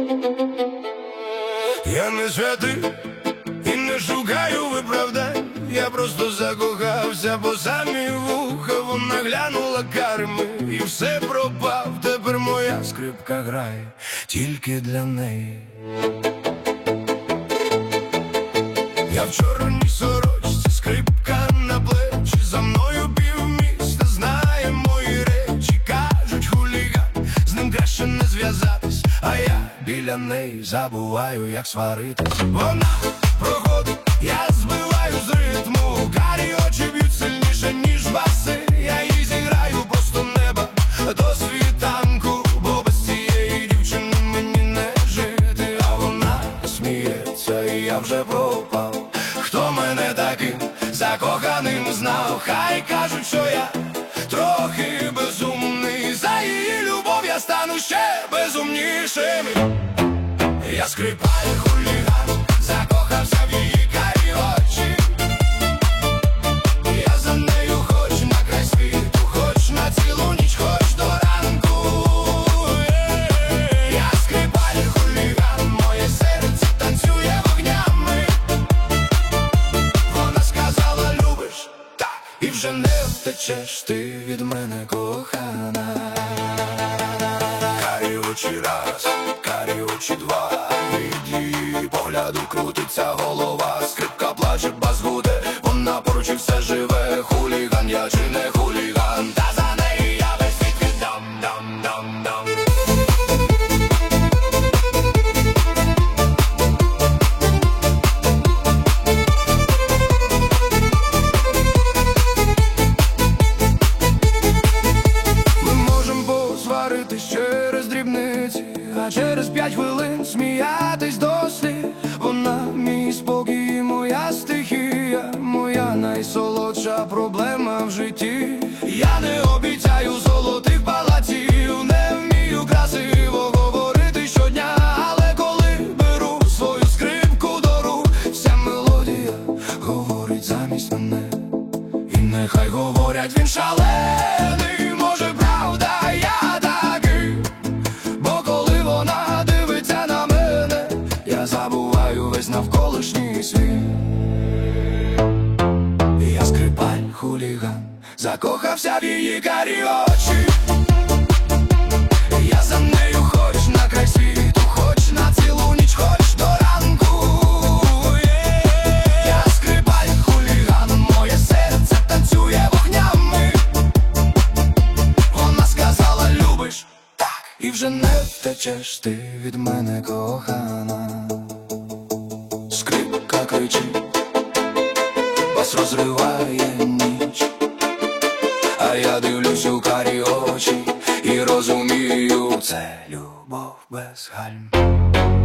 Я не святий і не шукаю виправдань, я просто закохався по самі вуха. Вона глянула карми і все пропав. Тепер моя скрипка грає тільки для неї. Я в чорній сорочці, скрипка на плечі, за мною півміста знає мої речі. Кажуть, хуліган, з ним краще не зв'язатись, а я біля неї забуваю, як сваритись. Вона проходить, я збиваю з ритму, карі очі б'ють сильніше, ніж баси. Я їй зіграю просто неба до світанку, бо без цієї дівчини мені не жити. А вона сміється, і я вже пропав. Хто мене таким закоханим знав? Хай кажуть, що я трохи безумний, за її любов я стану ще безумнішим. Я скрипаль, хуліган, закохався в її карі очі. Я за нею хоч на край світу, хоч на цілу ніч, хоч до ранку. Я скрипаль, хуліган, моє серце танцює вогнями. Вона сказала, любиш, так, і вже не втечеш ти від мене, кохана. Карі очі раз, карі очі два, від її погляду крутиться голова. Скрипка плаче, бас гуде, вона поруч і все живе. Хуліган я чи не хуліган, та за неї я весь світ віддам, дам, дам, дам. Ми можемо посваритись через дрібниці, а через 5 хвилин сміятись до сліз. Вона мій спокій, моя стихія, моя найсолодша проблема в житті. Я не обіцяю золотих палаців, не вмію красиво говорити щодня, але коли беру свою скрипку до рук, вся мелодія говорить замість мене. І нехай говорять, він шалений, може правда, я такий. Бо коли вона дивиться на мене, я забуваю весь навколишній світ. Я скрипаль, хуліган, закохався в її карі очі. Я за нею хоч на край світу, хоч на цілу ніч, хоч до ранку. Я скрипаль, хуліган, моє серце танцює вогнями. Вона сказала, любиш, так, і вже не втечеш ти від мене, кохана. Скрипка кричить, бас розриває ніч, а я дивлюсь у карі очі і розумію, це любов без гальм.